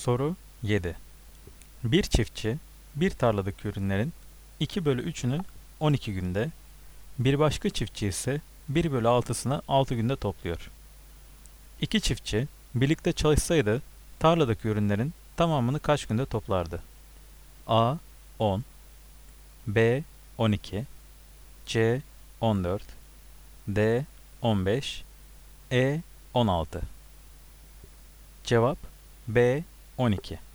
Soru 7. Bir çiftçi bir tarladaki ürünlerin 2/3'ünü 12 günde, bir başka çiftçi ise 1/6'sını 6 günde topluyor. İki çiftçi birlikte çalışsaydı tarladaki ürünlerin tamamını kaç günde toplardı? A 10, B 12, C 14, D 15, E 16. Cevap B 12.